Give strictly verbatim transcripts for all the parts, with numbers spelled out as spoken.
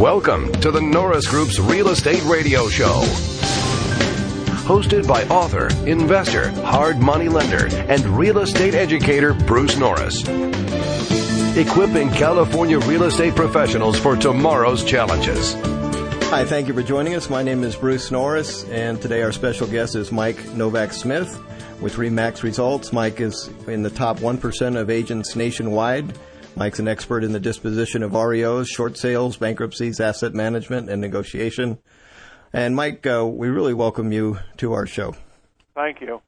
Welcome to the Norris Group's Real Estate Radio Show. Hosted by author, investor, hard money lender, and real estate educator Bruce Norris. Equipping California real estate professionals for tomorrow's challenges. Hi, thank you for joining us. My name is Bruce Norris, and today our special guest is Mike Novak-Smith with RE/MAX Results. Mike is in the top one percent of agents nationwide. Mike's an expert in the disposition of R E Os, short sales, bankruptcies, asset management, and negotiation. And Mike, uh, we really welcome you to our show. Thank you.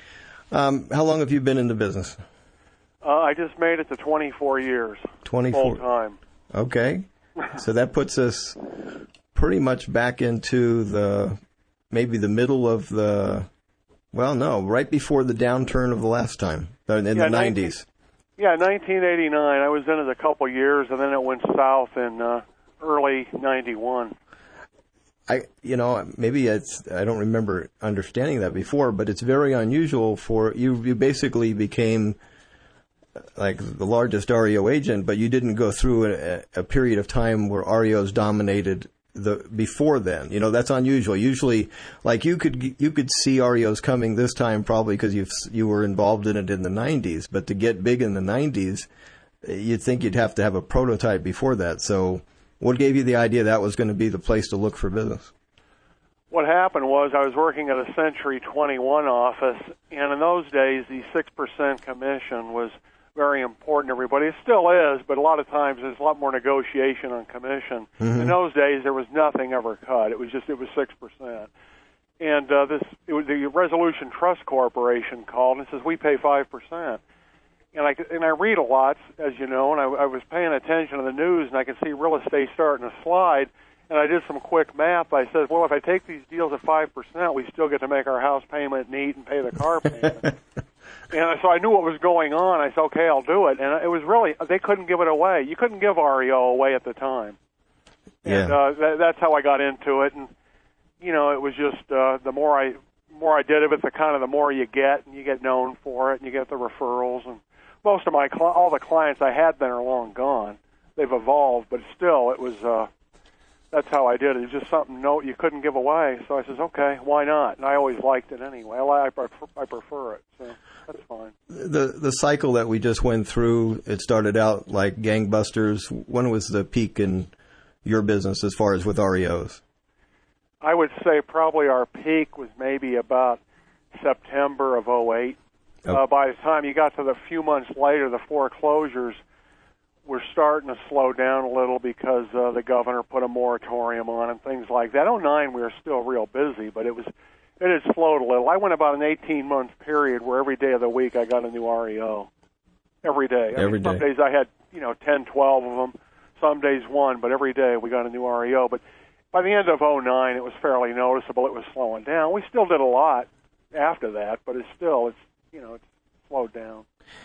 Um, how long have you been in the business? Uh, I just made it to twenty-four years. twenty-four. Full time. Okay. So that puts us pretty much back into the, maybe the middle of the, well, no, right before the downturn of the last time, in yeah, the nineties. Yeah, nineteen eighty-nine. I was in it a couple years, and then it went south in uh, early ninety-one. I, you know, maybe it's, I don't remember understanding that before, but it's very unusual for, you, you basically became like the largest R E O agent, but you didn't go through a, a period of time where R E Os dominated the before then. You know, that's unusual. Usually, like you could you could see R E Os coming this time probably because you you were involved in it in the nineties, but to get big in the nineties, you'd think you'd have to have a prototype before that. So what gave you the idea that was going to be the place to look for business? What happened was I was working at a Century twenty-one office, and in those days, the six percent commission was very important to everybody. It still is, but a lot of times there's a lot more negotiation on commission. Mm-hmm. In those days, there was nothing ever cut. It was just, it was six percent. And uh, this, it was the Resolution Trust Corporation called and says, we pay five percent. And I, and I read a lot, as you know, and I, I was paying attention to the news, and I could see real estate starting to slide. And I did some quick math. I said, well, if I take these deals at five percent, we still get to make our house payment neat and pay the car payment. And so I knew what was going on. I said, okay, I'll do it. And it was really, they couldn't give it away. You couldn't give R E O away at the time. And yeah. uh, that, that's how I got into it. And, you know, it was just uh, the more I more I did of it, the kind of the more you get, and you get known for it, and you get the referrals. And most of my, all the clients I had then are long gone. They've evolved, but still, it was, uh, that's how I did it. It was just something no, you couldn't give away. So I says, okay, why not? And I always liked it anyway. I, I, prefer, I prefer it, so that's fine. The the cycle that we just went through, it started out like gangbusters. When was the peak in your business as far as with R E Os? I would say probably our peak was maybe about September of oh eight. Oh. Uh, by the time you got to the few months later, the foreclosures were starting to slow down a little because uh, the governor put a moratorium on and things like that. oh nine, we were still real busy, but it was it had slowed a little. I went about an eighteen-month period where every day of the week I got a new R E O. Every day. I every mean, some day. days I had, you know, ten, twelve of them. Some days one, but every day we got a new R E O. But by the end of oh nine, it was fairly noticeable. It was slowing down. We still did a lot after that, but it's still, it's you know, it's slowed down.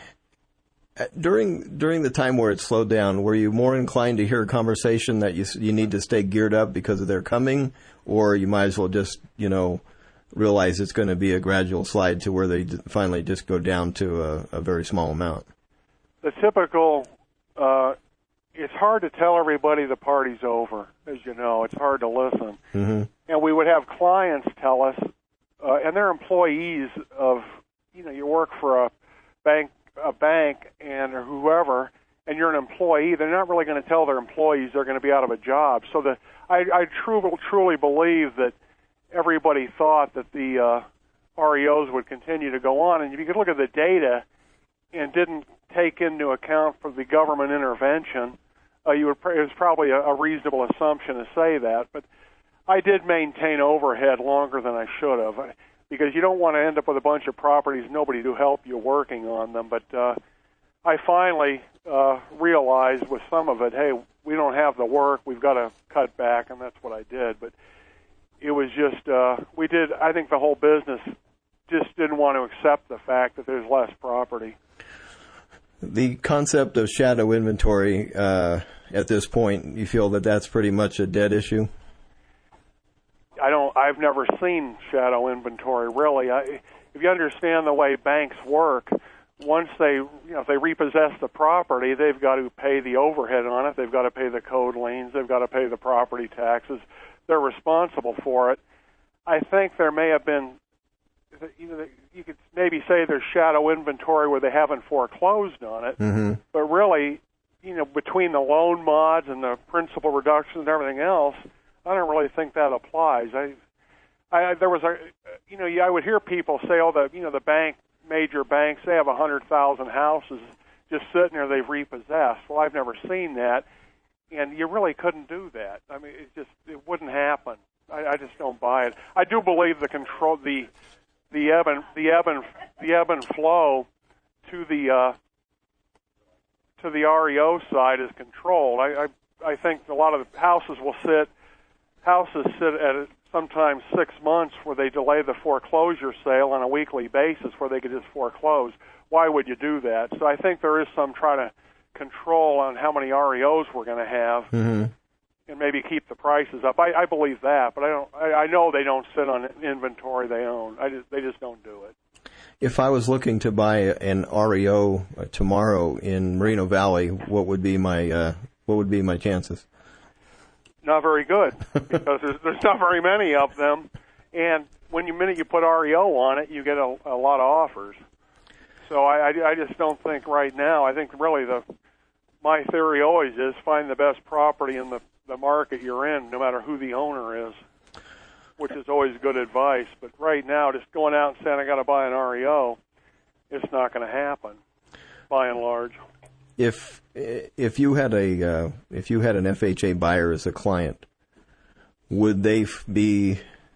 During during the time where it slowed down, were you more inclined to hear a conversation that you you need to stay geared up because of their coming, or you might as well just, you know, realize it's going to be a gradual slide to where they finally just go down to a, a very small amount? The typical, uh, it's hard to tell everybody the party's over, as you know. It's hard to listen. Mm-hmm. And we would have clients tell us, uh, and they're employees of, you know, you work for a bank, a bank and or whoever, and you're an employee, they're not really going to tell their employees they're going to be out of a job. So the, I, I truly, truly believe that everybody thought that the uh, R E Os would continue to go on. And if you could look at the data and didn't take into account for the government intervention, uh, you would, it was probably a, a reasonable assumption to say that. But I did maintain overhead longer than I should have, because you don't want to end up with a bunch of properties, nobody to help you working on them. But uh, I finally uh, realized with some of it, hey, we don't have the work, we've got to cut back, and that's what I did. But it was just, uh, we did, I think the whole business just didn't want to accept the fact that there's less property. The concept of shadow inventory, uh, at this point, you feel that that's pretty much a dead issue? I don't, I've never seen shadow inventory, really. I, if you understand the way banks work, once they, you know, if they repossess the property, they've got to pay the overhead on it. They've got to pay the code liens. They've got to pay the property taxes. They're responsible for it. I think there may have been, you know, you could maybe say there's shadow inventory where they haven't foreclosed on it, Mm-hmm. but really, you know, between the loan mods and the principal reduction and everything else, I don't really think that applies. I, I there was a, you know, I would hear people say, oh, the, you know, the bank, major banks, they have a hundred thousand houses just sitting there they've repossessed. Well, I've never seen that, and you really couldn't do that. I mean, it just it wouldn't happen. I, I just don't buy it. I do believe the control, the the ebb and the ebb and the ebb and flow to the uh, to the R E O side is controlled. I, I I think a lot of the houses will sit houses sit at sometimes six months where they delay the foreclosure sale on a weekly basis where they could just foreclose. Why would you do that? So I think there is some trying to control on how many R E Os we're going to have. Mm-hmm. And maybe keep the prices up. I, I believe that, but I don't. I, I know they don't sit on inventory they own. I just, they just don't do it. If I was looking to buy an R E O uh, tomorrow in Moreno Valley, what would be my uh, what would be my chances? Not very good, because there's, there's not very many of them. And when you minute you put R E O on it, you get a, a lot of offers. So I, I, I just don't think right now. I think really the my theory always is find the best property in the the market you're in, no matter who the owner is, which is always good advice. But right now, just going out and saying I got to buy an R E O, it's not going to happen, by and large. If if you had a uh, if you had an F H A buyer as a client, would they be?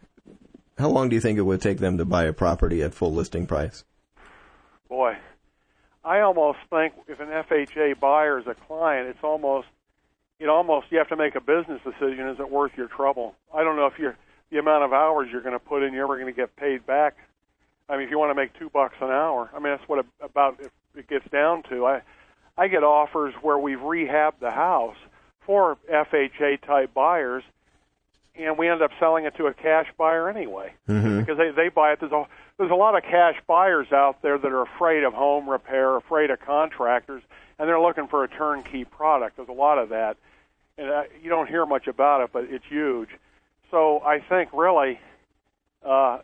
How long do you think it would take them to buy a property at full listing price? Boy, I almost think if an F H A buyer is a client, it's almost It almost, you have to make a business decision. Is it worth your trouble? I don't know if you're, the amount of hours you're going to put in, you're ever going to get paid back. I mean, if you want to make two bucks an hour, I mean, that's what it, about if it gets down to. I, I get offers where we've rehabbed the house for F H A type buyers, and we end up selling it to a cash buyer anyway, mm-hmm. because they, they buy it. There's a, there's a lot of cash buyers out there that are afraid of home repair, afraid of contractors, and they're looking for a turnkey product. There's a lot of that, and uh, you don't hear much about it, but it's huge. So I think really, uh,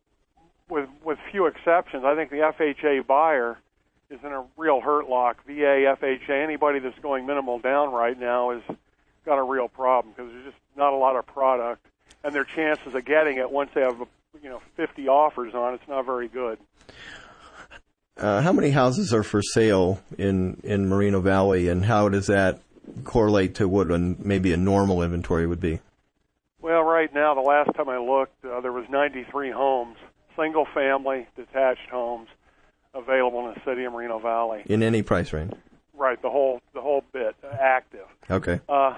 with with few exceptions, I think the F H A buyer is in a real hurt lock. V A, F H A, anybody that's going minimal down right now has got a real problem because there's just not a lot of product, and their chances of getting it once they have you know fifty offers on it's not very good. Uh, how many houses are for sale in, in Moreno Valley, and how does that correlate to what an, maybe a normal inventory would be? Well, right now, the last time I looked, uh, there was ninety-three homes, single-family, detached homes, available in the city of Moreno Valley. In any price range? Right, the whole the whole bit, uh, active. Okay. Uh,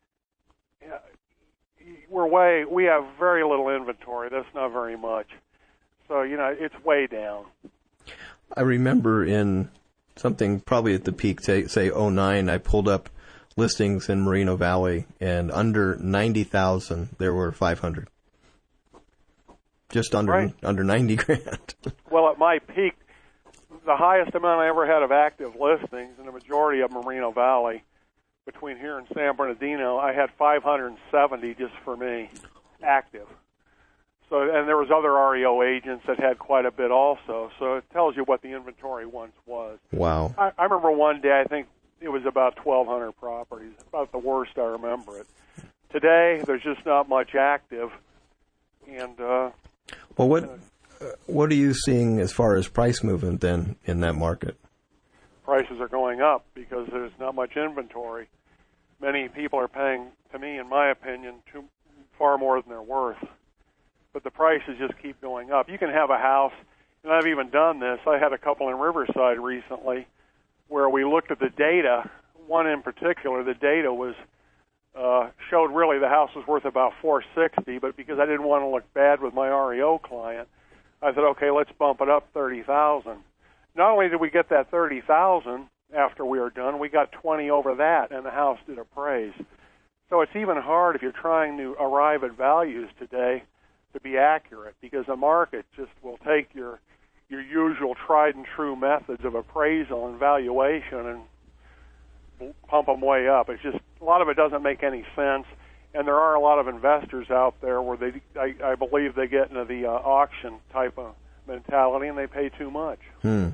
we're way we have very little inventory. That's not very much. So you know, it's way down. I remember in something probably at the peak, say, say oh nine, I pulled up listings in Moreno Valley, and under ninety thousand, there were five hundred. Just under right. under ninety grand. Well, at my peak, the highest amount I ever had of active listings, and the majority of Moreno Valley, between here and San Bernardino, I had five hundred seventy just for me, active. So, and there was other R E O agents that had quite a bit also. So it tells you what the inventory once was. Wow. I, I remember one day, I think it was about twelve hundred properties, about the worst I remember it. Today, there's just not much active. And uh, well, what uh, what are you seeing as far as price movement then in that market? Prices are going up because there's not much inventory. Many people are paying, to me, in my opinion, too, far more than they're worth. But the prices just keep going up. You can have a house, and I've even done this. I had a couple in Riverside recently where we looked at the data. One in particular, the data was uh, showed really the house was worth about four sixty, but because I didn't want to look bad with my R E O client, I said, okay, let's bump it up thirty thousand. Not only did we get that thirty thousand after we were done, we got twenty over that, and the house did appraise. So it's even hard if you're trying to arrive at values today to be accurate, because the market just will take your your usual tried and true methods of appraisal and valuation and pump them way up. It's just a lot of it doesn't make any sense, and there are a lot of investors out there where they, I, I believe, they get into the uh, auction type of mentality and they pay too much. Hmm.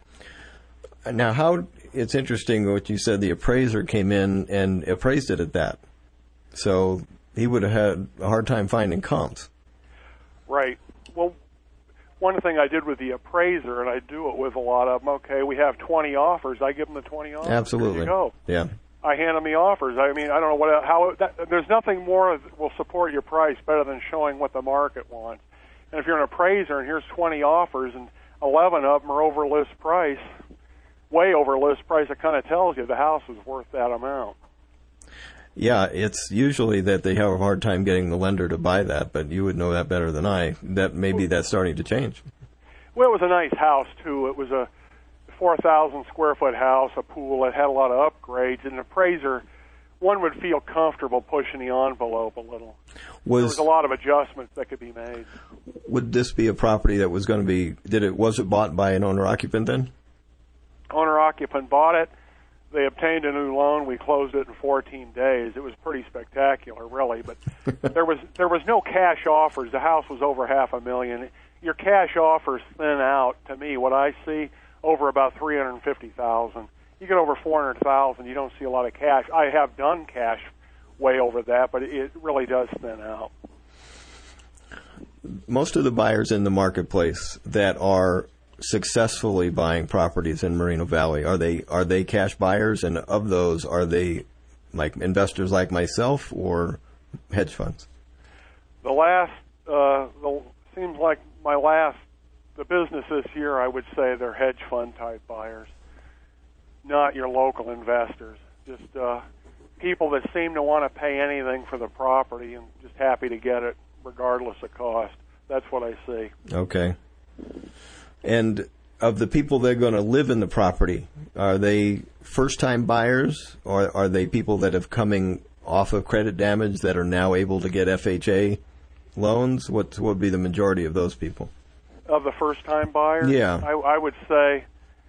Now, how it's interesting what you said. The appraiser came in and appraised it at that, so he would have had a hard time finding comps. Right. Well, one thing I did with the appraiser, and I do it with a lot of them, okay, we have twenty offers. I give them the twenty offers. Absolutely. There you go. Yeah. I hand them the offers. I mean, I don't know what how that, there's nothing more that will support your price better than showing what the market wants. And if you're an appraiser and here's twenty offers and eleven of them are over list price, way over list price, it kind of tells you the house is worth that amount. Yeah, it's usually that they have a hard time getting the lender to buy that, but you would know that better than I. That maybe that's starting to change. Well, it was a nice house, too. It was a four thousand square foot house, a pool. It had a lot of upgrades. And an appraiser, one would feel comfortable pushing the envelope a little. Was, there was a lot of adjustments that could be made. Would this be a property that was going to be, did it, was it bought by an owner-occupant then? Owner-occupant bought it. They obtained a new loan. We closed it in fourteen days. It was pretty spectacular, really. But there was there was no cash offers. The house was over half a million. Your cash offers thin out, to me, what I see, over about three hundred fifty thousand dollars. You get over four hundred thousand dollars, you don't see a lot of cash. I have done cash way over that, but it really does thin out. Most of the buyers in the marketplace that are successfully buying properties in Moreno Valley, are they are they cash buyers, and of those, are they like investors like myself or hedge funds? The last uh, the, seems like my last the business this year, I would say they're hedge fund type buyers, not your local investors. Just uh, people that seem to want to pay anything for the property and just happy to get it regardless of cost. That's what I see. Okay. And of the people that are going to live in the property, are they first-time buyers, or are they people that have coming off of credit damage that are now able to get F H A loans? What would be the majority of those people? Of the first-time buyers? Yeah. I, I would say,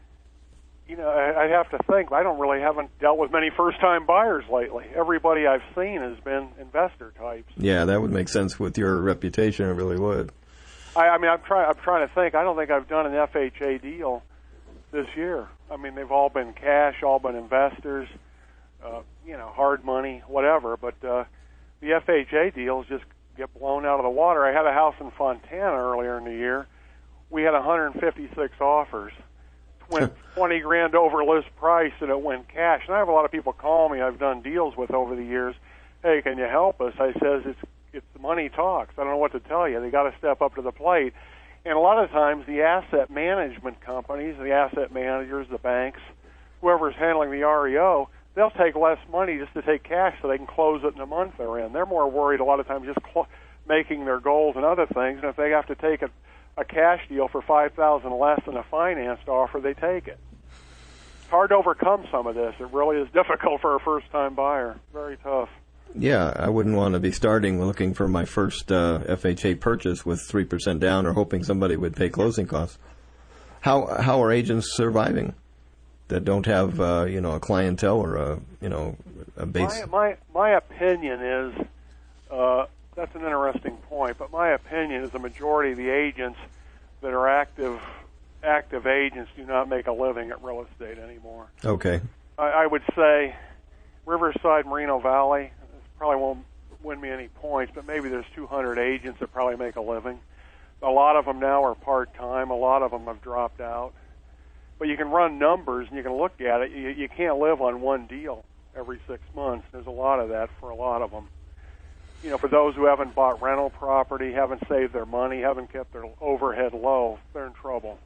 you know, I, I'd have to think. I don't really haven't dealt with many first-time buyers lately. Everybody I've seen has been investor types. Yeah, that would make sense with your reputation. It really would. I, I mean, I'm trying. I'm trying to think. I don't think I've done an F H A deal this year. I mean, they've all been cash, all been investors, uh, you know, hard money, whatever. But uh, the F H A deals just get blown out of the water. I had a house in Fontana earlier in the year. We had one hundred fifty-six offers, went twenty grand over list price, and it went cash. And I have a lot of people call me I've done deals with over the years. Hey, can you help us? I says it's. It's the money talks. I don't know what to tell you. They got to step up to the plate. And a lot of times the asset management companies, the asset managers, the banks, whoever's handling the R E O, they'll take less money just to take cash so they can close it in the month they're in. They're more worried a lot of times just cl- making their goals and other things. And if they have to take a, a cash deal for five thousand dollars less than a financed offer, they take it. It's hard to overcome some of this. It really is difficult for a first-time buyer. Very tough. Yeah, I wouldn't want to be starting looking for my first uh, F H A purchase with three percent down or hoping somebody would pay closing costs. How how are agents surviving that don't have uh, you know a clientele or a you know a base? My my, my opinion is uh, that's an interesting point, but my opinion is the majority of the agents that are active active agents do not make a living at real estate anymore. Okay. I, I would say Riverside, Moreno Valley. Probably won't win me any points, but maybe there's two hundred agents that probably make a living. A lot of them now are part-time. A lot of them have dropped out. But you can run numbers, and you can look at it. You, you can't live on one deal every six months. There's a lot of that for a lot of them. You know, for those who haven't bought rental property, haven't saved their money, haven't kept their overhead low, they're in trouble.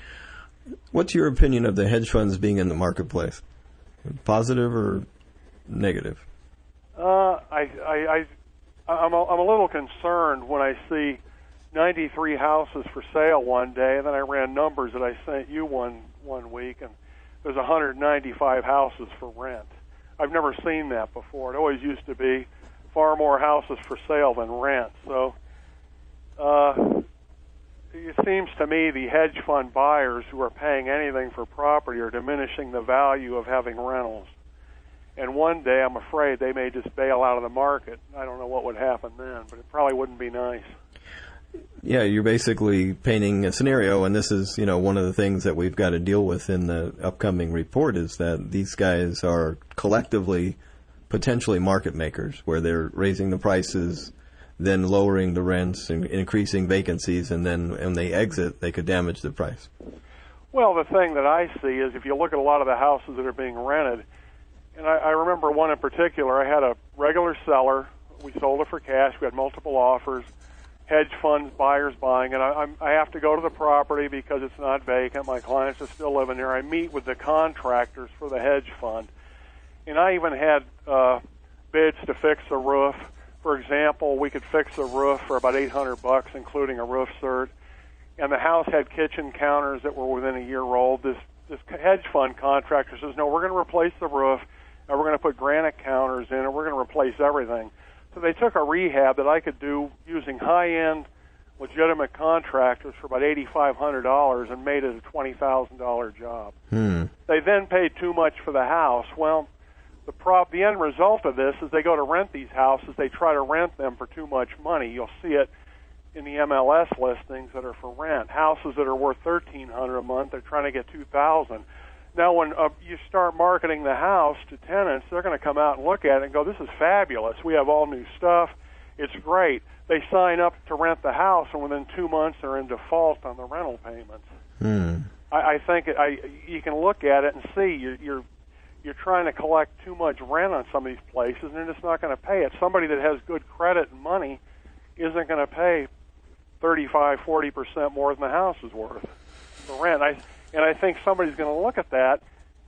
What's your opinion of the hedge funds being in the marketplace? Positive or negative? Uh, I, I, I, I'm a, I'm a little concerned when I see ninety-three houses for sale one day, and then I ran numbers that I sent you one one week, and there's one hundred ninety-five houses for rent. I've never seen that before. It always used to be far more houses for sale than rent. So, uh, it seems to me the hedge fund buyers who are paying anything for property are diminishing the value of having rentals. And one day, I'm afraid, they may just bail out of the market. I don't know what would happen then, but it probably wouldn't be nice. Yeah, you're basically painting a scenario, and this is, you know, one of the things that we've got to deal with in the upcoming report is that these guys are collectively potentially market makers, where they're raising the prices, then lowering the rents and increasing vacancies, and then when they exit, they could damage the price. Well, the thing that I see is if you look at a lot of the houses that are being rented, and I, I remember one in particular, I had a regular seller. We sold it for cash. We had multiple offers. Hedge funds, buyers buying it. I, I'm, I have to go to the property because it's not vacant. My clients are still living there. I meet with the contractors for the hedge fund. And I even had uh, bids to fix the roof. For example, we could fix the roof for about eight hundred bucks, including a roof cert. And the house had kitchen counters that were within a year old. This, this hedge fund contractor says, no, we're going to replace the roof, and we're going to put granite counters in, and we're going to replace everything. So they took a rehab that I could do using high-end, legitimate contractors for about eight thousand five hundred dollars and made it a twenty thousand dollars job. Hmm. They then paid too much for the house. Well, the prop, the end result of this is they go to rent these houses. They try to rent them for too much money. You'll see it in the M L S listings that are for rent. Houses that are worth thirteen hundred dollars a month, they're trying to get two thousand dollars. Now, when uh, you start marketing the house to tenants, they're going to come out and look at it and go, this is fabulous. We have all new stuff. It's great. They sign up to rent the house, and within two months they're in default on the rental payments. Hmm. I, I think it, I, you can look at it and see you're, you're, you're trying to collect too much rent on some of these places, and they're just not going to pay it. Somebody that has good credit and money isn't going to pay thirty-five, forty percent more than the house is worth for rent. I And I think somebody's going to look at that,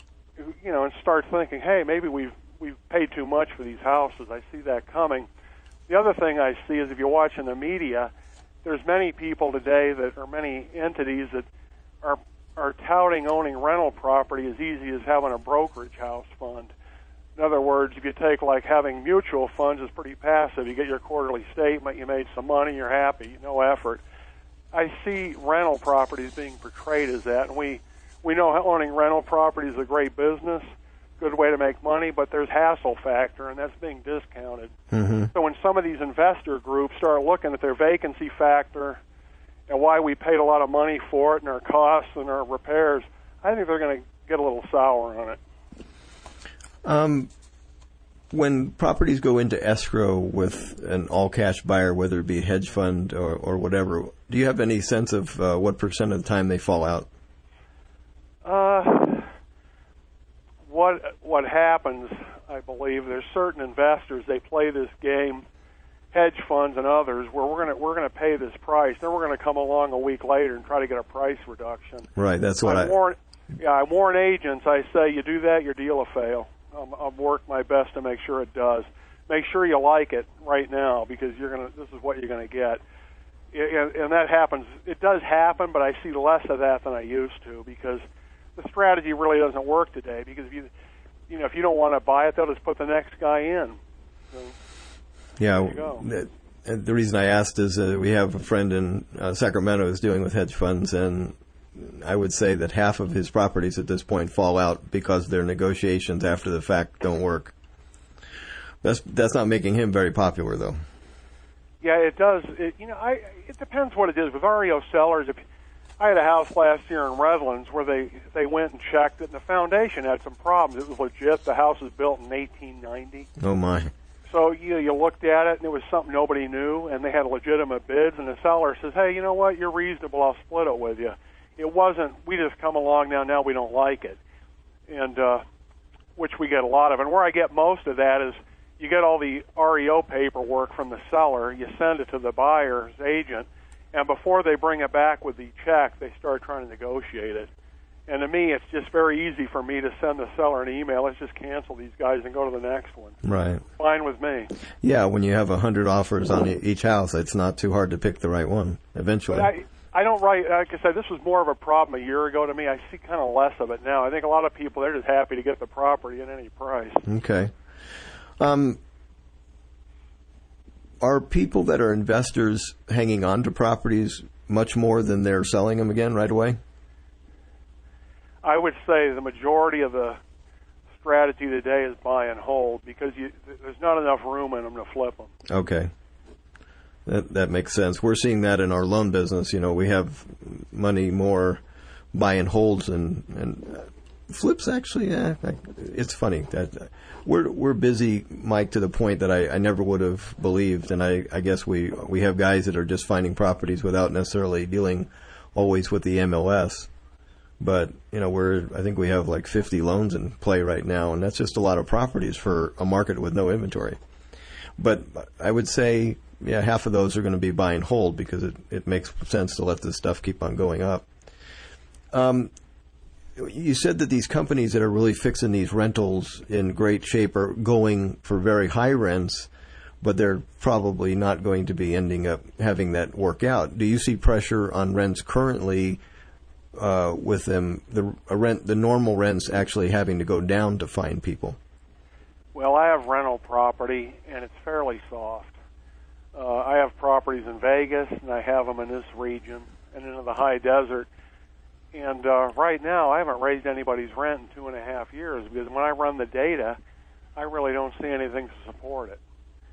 you know, and start thinking, hey, maybe we've we've paid too much for these houses. I see that coming. The other thing I see is if you watch in the media, there's many people today that are many entities that are are touting owning rental property as easy as having a brokerage house fund. In other words, if you take like having mutual funds is pretty passive. You get your quarterly statement, you made some money, you're happy, no effort. I see rental properties being portrayed as that, and we, we know owning rental property is a great business, good way to make money, but there's hassle factor, and that's being discounted. Mm-hmm. So when some of these investor groups start looking at their vacancy factor and why we paid a lot of money for it and our costs and our repairs, I think they're going to get a little sour on it. Um, when properties go into escrow with an all-cash buyer, whether it be a hedge fund or, or whatever, do you have any sense of uh, what percent of the time they fall out? Uh, what what happens, I believe, there's certain investors, they play this game, hedge funds and others, where we're going to we're going to pay this price, then we're going to come along a week later and try to get a price reduction. Right, that's what I, I... warn, yeah, I warn agents, I say, you do that, your deal will fail. Um, I'll work my best to make sure it does. Make sure you like it right now because you're gonna. This is what you're going to get. And, and that happens. It does happen, but I see less of that than I used to because the strategy really doesn't work today. Because if you, you know, if you don't want to buy it, they'll just put the next guy in. So, yeah. There you go. The, the reason I asked is uh, we have a friend in uh, Sacramento who's dealing with hedge funds, and I would say that half of his properties at this point fall out because their negotiations after the fact don't work. That's that's not making him very popular, though. Yeah, it does. It, you know, I it depends what it is. With R E O sellers, if I had a house last year in Redlands where they they went and checked it, and the foundation had some problems. It was legit. The house was built in eighteen ninety. Oh my! So you know, you looked at it, and it was something nobody knew, and they had legitimate bids. And the seller says, "Hey, you know what? You're reasonable. I'll split it with you." It wasn't. We just come along now. Now we don't like it, and uh, which we get a lot of. And where I get most of that is you get all the R E O paperwork from the seller. You send it to the buyer's agent, and before they bring it back with the check, they start trying to negotiate it. And to me, it's just very easy for me to send the seller an email. Let's just cancel these guys and go to the next one. Right. Fine with me. Yeah, when you have a hundred offers on each house, it's not too hard to pick the right one eventually. But I, I don't write, like I said, this was more of a problem a year ago to me. I see kind of less of it now. I think a lot of people, they're just happy to get the property at any price. Okay. Um, are people that are investors hanging on to properties much more than they're selling them again right away? I would say the majority of the strategy today is buy and hold because you, there's not enough room in them to flip them. Okay. That that makes sense. We're seeing that in our loan business. You know, we have money more buy and holds and and flips. Actually, yeah, it's funny that we're we're busy, Mike, to the point that I, I never would have believed. And I, I guess we we have guys that are just finding properties without necessarily dealing always with the M L S. But you know, we're I think we have like fifty loans in play right now, and that's just a lot of properties for a market with no inventory. But I would say, yeah, half of those are going to be buy and hold because it, it makes sense to let this stuff keep on going up. Um, you said that these companies that are really fixing these rentals in great shape are going for very high rents, but they're probably not going to be ending up having that work out. Do you see pressure on rents currently uh, with them, the uh, rent, the normal rents actually having to go down to find people? Well, I have rental property, and it's fairly soft. Uh, I have properties in Vegas, and I have them in this region, and into the high desert. And uh, right now, I haven't raised anybody's rent in two and a half years because when I run the data, I really don't see anything to support it.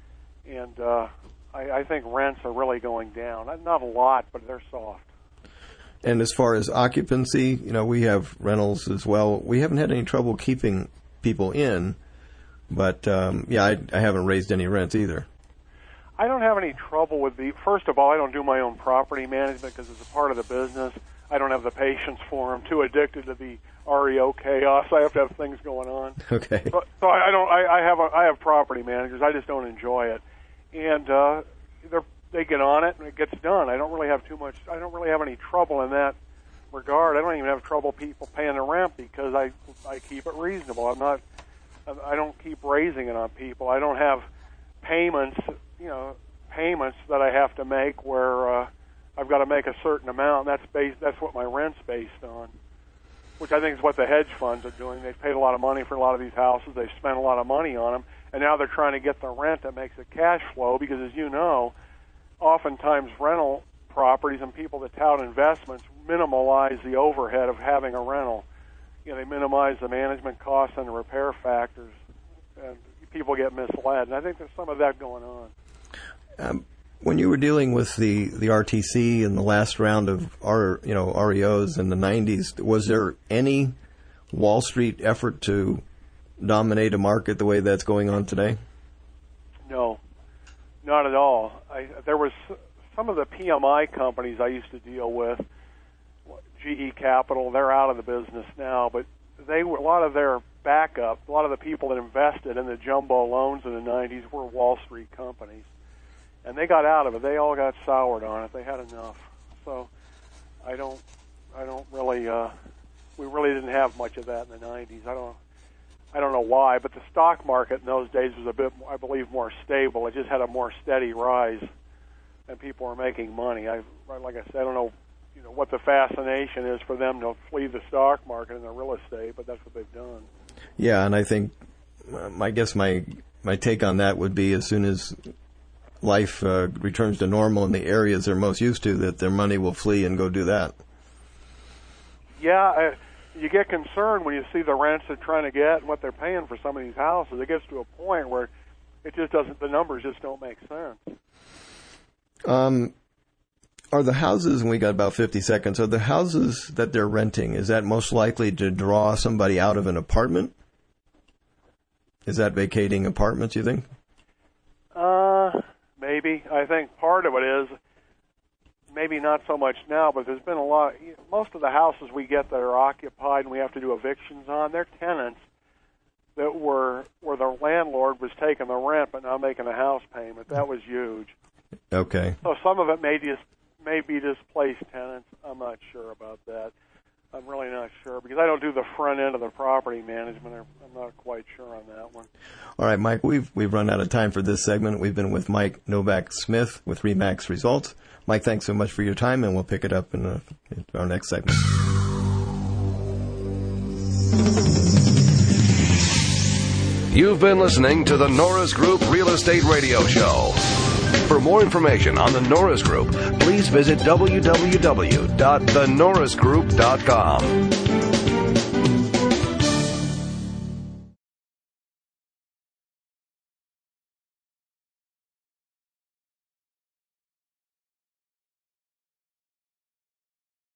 And uh, I, I think rents are really going down. Not a lot, but they're soft. And as far as occupancy, you know, we have rentals as well. We haven't had any trouble keeping people in, but um, yeah, I, I haven't raised any rents either. I don't have any trouble with the, first of all, I don't do my own property management because it's a part of the business. I don't have the patience for them. I'm too addicted to the R E O chaos. I have to have things going on. Okay. So, so I don't. I, I have. A, I have property managers. I just don't enjoy it, and uh, they they get on it and it gets done. I don't really have too much. I don't really have any trouble in that regard. I don't even have trouble people paying the rent because I I keep it reasonable. I'm not. I don't keep raising it on people. I don't have payments. You know, payments that I have to make where. Uh, I've got to make a certain amount, and that's based, that's what my rent's based on, which I think is what the hedge funds are doing. They've paid a lot of money for a lot of these houses. They've spent a lot of money on them, and now they're trying to get the rent that makes a cash flow because, as you know, oftentimes rental properties and people that tout investments minimize the overhead of having a rental. You know, they minimize the management costs and the repair factors, and people get misled. And I think there's some of that going on. Um. When you were dealing with the, the R T C and the last round of R, you know, R E Os in the nineties, was there any Wall Street effort to dominate a market the way that's going on today? No, not at all. I, there was some of the P M I companies I used to deal with, G E Capital, they're out of the business now, but they were, a lot of their backup, a lot of the people that invested in the jumbo loans in the nineties were Wall Street companies. And they got out of it. They all got soured on it. They had enough. So I don't, I don't really, uh, we really didn't have much of that in the nineties. I don't, I don't know why, but the stock market in those days was a bit, I believe, more stable. It just had a more steady rise, and people were making money. I, like I said, I don't know, you know, what the fascination is for them to flee the stock market and the real estate, but that's what they've done. Yeah, and I think, um, I guess my my take on that would be as soon as life uh, returns to normal in the areas they're most used to, that their money will flee and go do that. Yeah, uh, you get concerned when you see the rents they're trying to get and what they're paying for some of these houses. It gets to a point where it just doesn't, the numbers just don't make sense. Um, are the houses, and we got about fifty seconds, are the houses that they're renting, is that most likely to draw somebody out of an apartment? Is that vacating apartments, you think? Uh... Maybe. I think part of it is, maybe not so much now, but there's been a lot, most of the houses we get that are occupied and we have to do evictions on, they're tenants that were, where the landlord was taking the rent but not making a house payment. That was huge. Okay. So some of it may just, may be displaced tenants. I'm not sure about that. I'm really not sure because I don't do the front end of the property management. I'm not quite sure on that one. All right, Mike, we've we've run out of time for this segment. We've been with Mike Novak Smith with RE/MAX Results. Mike, thanks so much for your time, and we'll pick it up in, a, in our next segment. You've been listening to the Norris Group Real Estate Radio Show. For more information on the Norris Group, please visit w w w dot the norris group dot com.